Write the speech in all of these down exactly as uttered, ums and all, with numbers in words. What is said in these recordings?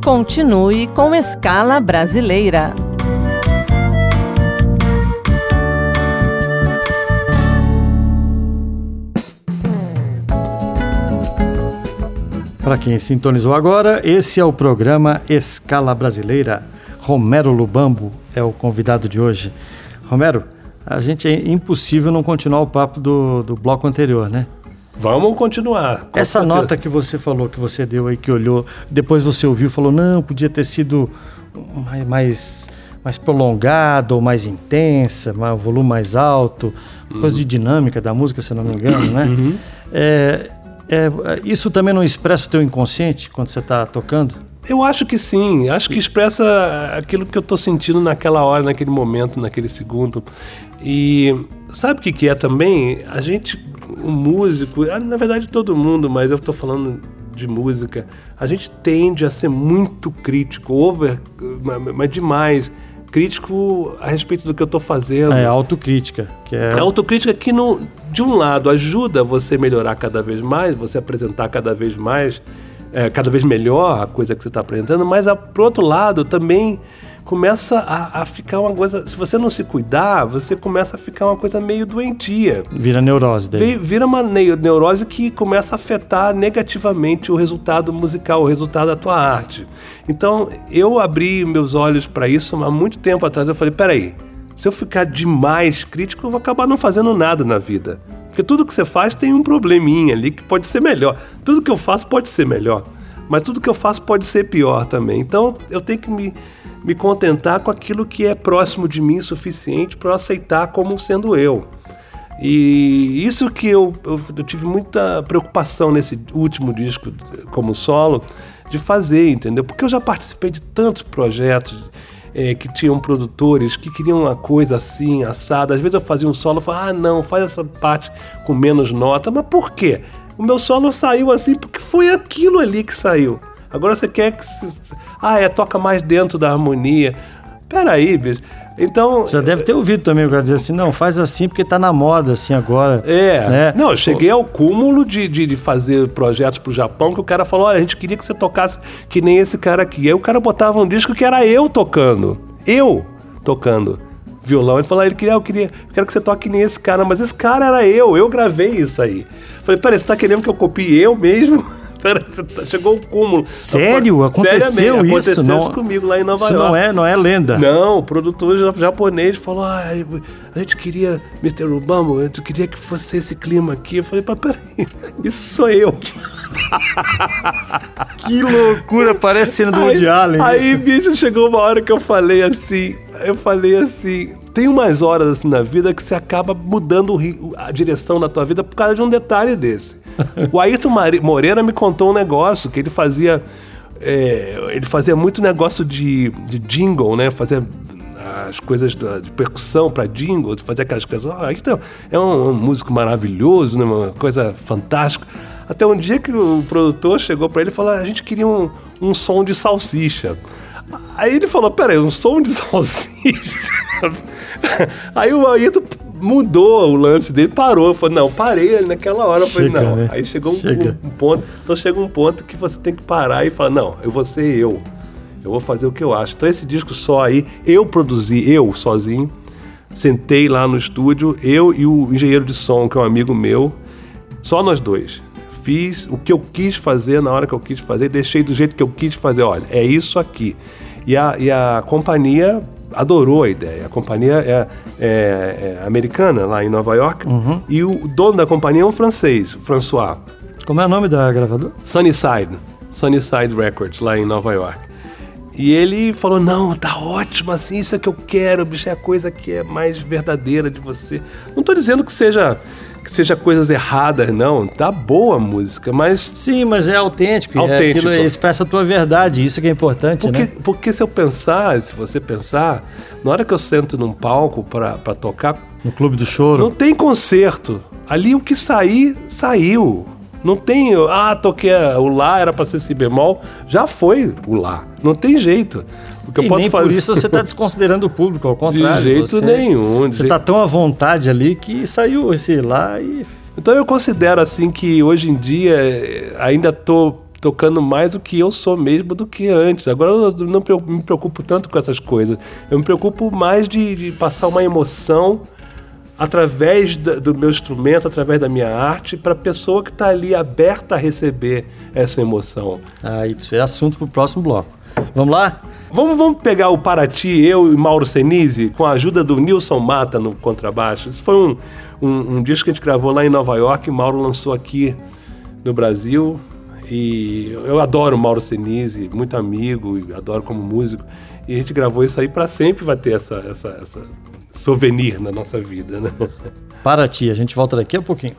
Continue com Escala Brasileira. Para quem sintonizou agora, esse é o programa Escala Brasileira. Romero Lubambo é o convidado de hoje. Romero, a gente é impossível não continuar o papo do, do bloco anterior, né? Vamos continuar. Essa certeza. Nota que você falou, que você deu aí, que olhou, depois você ouviu e falou, não, podia ter sido mais, mais, mais prolongada ou mais intensa, um volume mais alto, uhum. coisa de dinâmica da música, se não me engano, né? Uhum. É... É, isso também não expressa o teu inconsciente quando você está tocando? Eu acho que sim, acho que expressa aquilo que eu estou sentindo naquela hora, naquele momento, naquele segundo. E sabe o que, que é também? A gente, o músico, na verdade todo mundo, mas eu estou falando de música, a gente tende a ser muito crítico, over, mas demais. Crítico a respeito do que eu estou fazendo. É, autocrítica. Que é... A autocrítica que, no, de um lado, ajuda você a melhorar cada vez mais, você apresentar cada vez mais, é, cada vez melhor a coisa que você está apresentando, mas, a, por outro lado, também começa a, a ficar uma coisa... Se você não se cuidar, você começa a ficar uma coisa meio doentia. Vira neurose daí. Vira uma neurose que começa a afetar negativamente o resultado musical, o resultado da tua arte. Então, eu abri meus olhos para isso há muito tempo atrás. Eu falei, peraí, se eu ficar demais crítico, eu vou acabar não fazendo nada na vida. Porque tudo que você faz tem um probleminha ali que pode ser melhor. Tudo que eu faço pode ser melhor, mas tudo que eu faço pode ser pior também. Então, eu tenho que me... me contentar com aquilo que é próximo de mim o suficiente para eu aceitar como sendo eu. E isso que eu, eu, eu tive muita preocupação nesse último disco como solo de fazer, entendeu? Porque eu já participei de tantos projetos é, que tinham produtores que queriam uma coisa assim, assada. Às vezes eu fazia um solo e falava, ah não, faz essa parte com menos nota. Mas por quê? O meu solo saiu assim porque foi aquilo ali que saiu. Agora você quer que... Se... Ah, é, toca mais dentro da harmonia. Peraí, bicho. Então... Você já deve ter ouvido também o cara dizer assim, não, faz assim porque tá na moda, assim, agora. É. Né? Não, eu cheguei ao cúmulo de, de, de fazer projetos pro Japão que o cara falou, olha, a gente queria que você tocasse que nem esse cara aqui. Aí o cara botava um disco que era eu tocando. Eu tocando violão. Ele falou, ele queria, eu queria, eu quero que você toque que nem esse cara. Mas esse cara era eu, eu gravei isso aí. Falei, peraí, você tá querendo que eu copie eu mesmo? Chegou o cúmulo. Sério? Aconteceu Sério, isso? Aconteceu não, isso comigo lá em Nova isso York. Não é, não é lenda. Não, o produtor japonês falou, ah, a gente queria, mister Lubambo, a gente queria que fosse esse clima aqui. Eu falei, peraí, isso sou eu. Que loucura, parece cena do Woody Allen. Aí, bicho, chegou uma hora que eu falei assim, eu falei assim, tem umas horas assim na vida que você acaba mudando a direção da tua vida por causa de um detalhe desse. O Ayrton Moreira me contou um negócio que ele fazia, é, ele fazia muito negócio de, de jingle, né? Fazia as coisas de percussão para jingle, fazia aquelas coisas. Oh, Ayrton é um, um músico maravilhoso, né? Uma coisa fantástica. Até um dia que o produtor chegou para ele e falou: a gente queria um, um som de salsicha. Aí ele falou: peraí, um som de salsicha? Aí o Ayrton mudou o lance dele, parou. Eu falei, não, parei naquela hora. Eu falei, chega, não. Né? Aí chegou um, chega. um ponto. Então chega um ponto que você tem que parar e falar, não, eu vou ser eu. Eu vou fazer o que eu acho. Então esse disco só aí, eu produzi, eu sozinho. Sentei lá no estúdio, eu e o engenheiro de som, que é um amigo meu, só nós dois. Fiz o que eu quis fazer na hora que eu quis fazer, deixei do jeito que eu quis fazer. Olha, é isso aqui. E a, e a companhia adorou a ideia. A companhia é, é, é americana, lá em Nova York, uhum. E o dono da companhia é um francês, François. Como é o nome da gravadora? Sunnyside. Sunnyside Records, lá em Nova York. E ele falou, não, tá ótimo, assim, isso é que eu quero, bicho, é a coisa que é mais verdadeira de você. Não tô dizendo que seja... que seja coisas erradas, não. Tá boa a música, mas... Sim, mas é autêntico. Autêntico. É aquilo, expressa a tua verdade, isso que é importante, porque, né? Porque se eu pensar, se você pensar, na hora que eu sento num palco pra, pra tocar... No Clube do Choro. Não tem concerto. Ali o que sair, saiu. Não tem... Ah, toquei o Lá, era pra ser si bemol. Já foi o Lá. Não tem jeito. Que eu e posso nem fazer... por isso você está desconsiderando o público, ao contrário. De jeito você, nenhum. De você está tão à vontade ali que saiu esse Lá e... Então eu considero assim que hoje em dia ainda tô, tocando mais o que eu sou mesmo do que antes. Agora eu não me preocupo tanto com essas coisas. Eu me preocupo mais de, de passar uma emoção através da, do meu instrumento, através da minha arte, para a pessoa que está ali aberta a receber essa emoção. Ah, isso é assunto para o próximo bloco. Vamos lá? Vamos, vamos pegar o Paraty, eu e Mauro Senise, com a ajuda do Nilson Mata no contrabaixo. Isso foi um, um, um disco que a gente gravou lá em Nova York, e Mauro lançou aqui no Brasil. E eu adoro o Mauro Senise, muito amigo, e adoro como músico. E a gente gravou isso aí para sempre, vai ter essa, essa, essa souvenir na nossa vida, né? Paraty, a gente volta daqui a pouquinho.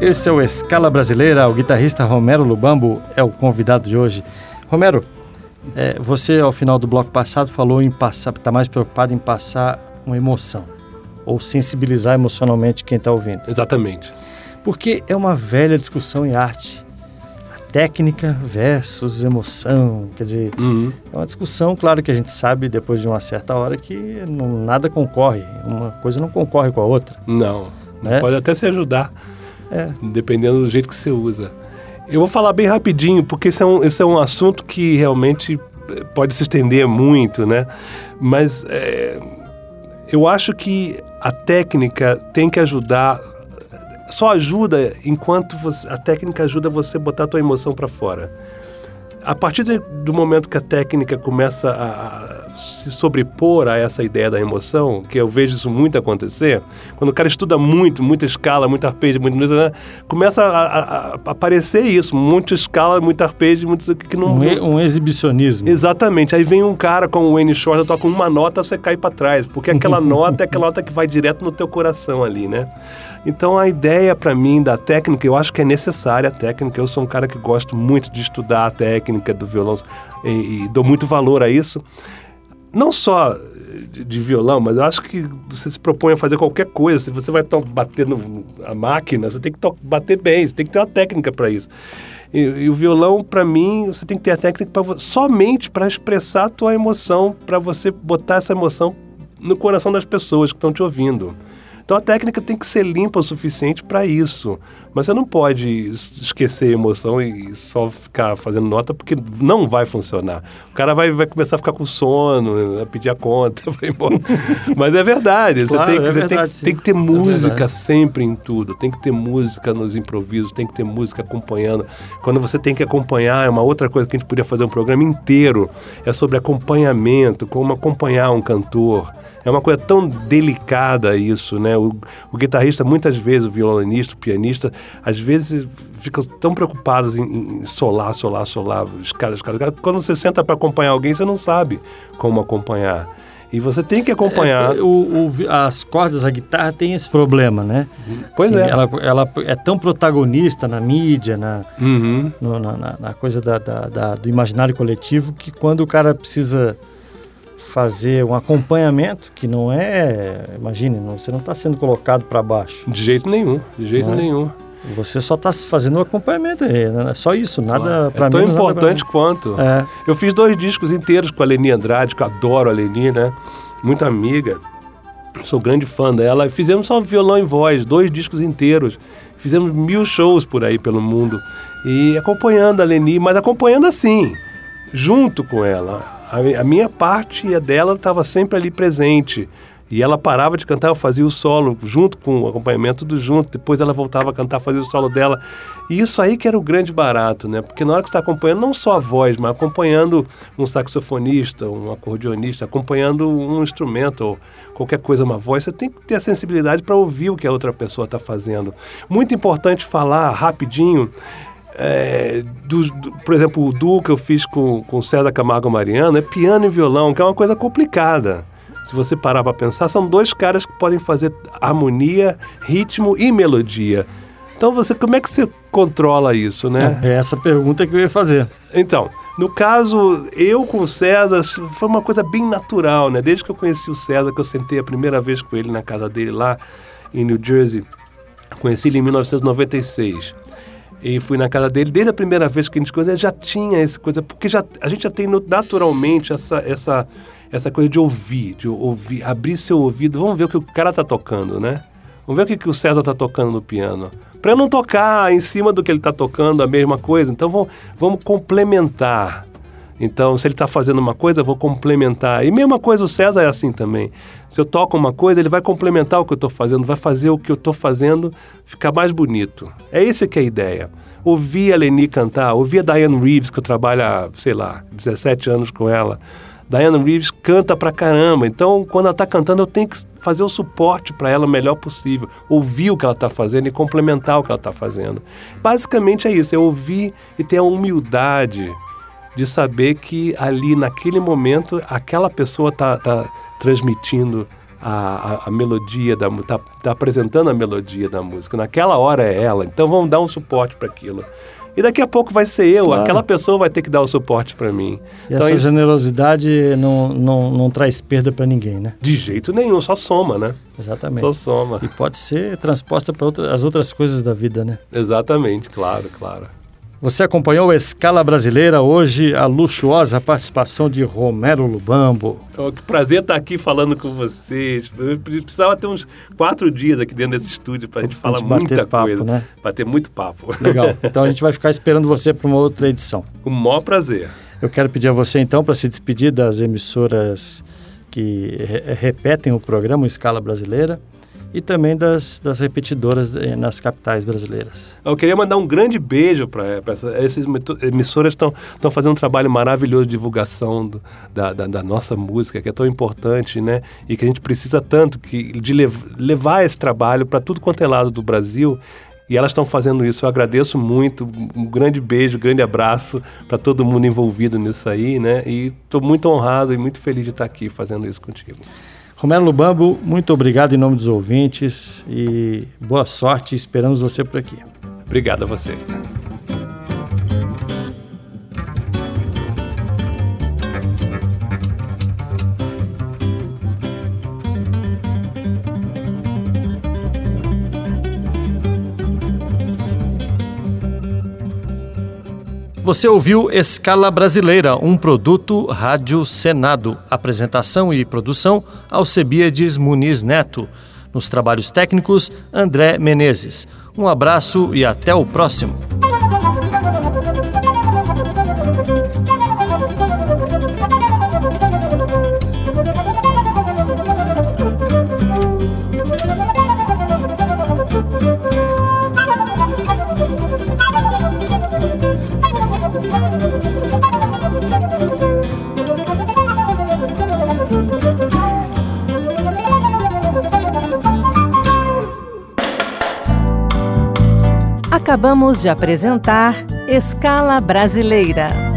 esse é o Escala Brasileira, o guitarrista Romero Lubambo é o convidado de hoje. Romero, é, você ao final do bloco passado falou em passar, está mais preocupado em passar uma emoção, ou sensibilizar emocionalmente quem está ouvindo. Exatamente. Porque é uma velha discussão em arte. A técnica versus emoção. Quer dizer, uhum. é uma discussão, claro que a gente sabe depois de uma certa hora que não, nada concorre. Uma coisa não concorre com a outra. Não. Né? Pode até se ajudar, é. dependendo do jeito que você usa. Eu vou falar bem rapidinho, porque esse é um, esse é um assunto que realmente pode se estender muito, né? Mas é, eu acho que a técnica tem que ajudar. Só ajuda enquanto você, a técnica ajuda você a botar a tua emoção para fora. A partir de, do momento que a técnica começa a, a se sobrepor a essa ideia da emoção, que eu vejo isso muito acontecer, quando o cara estuda muito, muita escala, muito arpejo, muito, né, começa a, a, a aparecer isso, muita escala, muito arpejo, muito que não um, um exibicionismo. Exatamente. Aí vem um cara como o Wayne Shorter, toca uma nota, você cai para trás, porque aquela nota é aquela nota que vai direto no teu coração ali, né? Então a ideia para mim da técnica, eu acho que é necessária a técnica. Eu sou um cara que gosto muito de estudar a técnica do violão e, e dou muito valor a isso. Não só de, de violão, mas eu acho que você se propõe a fazer qualquer coisa. Se você vai bater no, a máquina, você tem que bater bem, você tem que ter uma técnica para isso. E, e o violão, para mim, você tem que ter a técnica pra, somente para expressar a tua emoção, para você botar essa emoção no coração das pessoas que estão te ouvindo. Então a técnica tem que ser limpa o suficiente para isso. Mas você não pode esquecer a emoção e só ficar fazendo nota, porque não vai funcionar. O cara vai, vai começar a ficar com sono, a pedir a conta, vai embora. Mas é verdade. Você, claro, tem, que, é verdade, tem, tem que ter música é sempre em tudo. Tem que ter música nos improvisos, tem que ter música acompanhando. Quando você tem que acompanhar, é uma outra coisa que a gente podia fazer um programa inteiro. É sobre acompanhamento, como acompanhar um cantor. É uma coisa tão delicada isso, né? O, o guitarrista, muitas vezes, o violonista, o pianista, às vezes ficam tão preocupados em, em solar, solar, solar, escala, escala. Quando você senta para acompanhar alguém, você não sabe como acompanhar. E você tem que acompanhar. É, o, o, as cordas da guitarra têm esse problema, né? Pois assim, é. Ela, ela é tão protagonista na mídia, na, uhum. no, na, na, na coisa da, da, da, do imaginário coletivo, que quando o cara precisa fazer um acompanhamento, que não é, imagine, não, você não está sendo colocado para baixo. De jeito nenhum, de jeito nenhum. Você só está fazendo o acompanhamento, é só isso, nada para mim. É tão importante quanto. É. Eu fiz dois discos inteiros com a Leni Andrade, que eu adoro a Leni, né? Muito amiga, sou grande fã dela. Fizemos só violão e voz, dois discos inteiros. Fizemos mil shows por aí pelo mundo. E acompanhando a Leni, mas acompanhando assim, junto com ela. A minha parte e a dela estava sempre ali presente. E ela parava de cantar, eu fazia o solo junto com o acompanhamento, tudo junto. Depois ela voltava a cantar, fazia o solo dela. E isso aí que era o grande barato, né? Porque na hora que você está acompanhando, não só a voz, mas acompanhando um saxofonista, um acordeonista, acompanhando um instrumento ou qualquer coisa, uma voz, você tem que ter a sensibilidade para ouvir o que a outra pessoa está fazendo. Muito importante falar rapidinho. É, do, do, por exemplo, o duo que eu fiz com, com César Camargo Mariano é piano e violão, que é uma coisa complicada. Se você parar para pensar, são dois caras que podem fazer harmonia, ritmo e melodia. Então, você, como é que você controla isso, né? É essa pergunta que eu ia fazer. Então, no caso, eu com o César, foi uma coisa bem natural, né? Desde que eu conheci o César, que eu sentei a primeira vez com ele na casa dele lá em New Jersey, conheci ele em mil novecentos e noventa e seis. E fui na casa dele, desde a primeira vez que a gente conheceu, já tinha essa coisa, porque já, a gente já tem naturalmente essa, essa, essa coisa de ouvir, de ouvir, abrir seu ouvido, vamos ver o que o cara tá tocando, né? Vamos ver o que, que o César tá tocando no piano. Para eu não tocar em cima do que ele tá tocando a mesma coisa, então vamos, vamos complementar. Então, se ele está fazendo uma coisa, eu vou complementar. E mesma coisa, o César é assim também. Se eu toco uma coisa, ele vai complementar o que eu estou fazendo, vai fazer o que eu estou fazendo ficar mais bonito. É isso que é a ideia. Ouvir a Leni cantar, ouvir a Diane Reeves, que eu trabalho há, sei lá, dezessete anos com ela. Diane Reeves canta pra caramba. Então, quando ela está cantando, eu tenho que fazer o suporte para ela o melhor possível. Ouvir o que ela está fazendo e complementar o que ela está fazendo. Basicamente é isso, é ouvir e ter a humildade de saber que ali, naquele momento, aquela pessoa está tá transmitindo a, a, a melodia, da, tá, tá apresentando a melodia da música. Naquela hora é ela, então vamos dar um suporte para aquilo. E daqui a pouco vai ser eu, claro. Aquela pessoa vai ter que dar o suporte para mim. E então, essa isso... generosidade não, não, não traz perda para ninguém, né? De jeito nenhum, só soma, né? Exatamente. Só soma. E pode ser transposta para outra, as outras coisas da vida, né? Exatamente, claro, claro. Você acompanhou a Escala Brasileira, hoje a luxuosa participação de Romero Lubambo. Oh, que prazer estar aqui falando com vocês. Eu precisava ter uns quatro dias aqui dentro desse estúdio para a gente falar muita papo, coisa. Né? Para ter muito papo. Legal. Então a gente vai ficar esperando você para uma outra edição. Com o maior prazer. Eu quero pedir a você então para se despedir das emissoras que re- repetem o programa Escala Brasileira e também das, das repetidoras nas capitais brasileiras. Eu queria mandar um grande beijo para essas, essas emissoras que estão fazendo um trabalho maravilhoso de divulgação do, da, da, da nossa música, que é tão importante, né? E que a gente precisa tanto que, de lev, levar esse trabalho para tudo quanto é lado do Brasil. E elas estão fazendo isso. Eu agradeço muito. Um grande beijo, um grande abraço para todo mundo envolvido nisso aí, né? E estou muito honrado e muito feliz de estar aqui fazendo isso contigo. Romero Lubambo, muito obrigado em nome dos ouvintes e boa sorte, esperamos você por aqui. Obrigado a você. Você ouviu Escala Brasileira, um produto Rádio Senado. Apresentação e produção, Alcebiades Muniz Neto. Nos trabalhos técnicos, André Menezes. Um abraço e até o próximo. Acabamos de apresentar Escala Brasileira.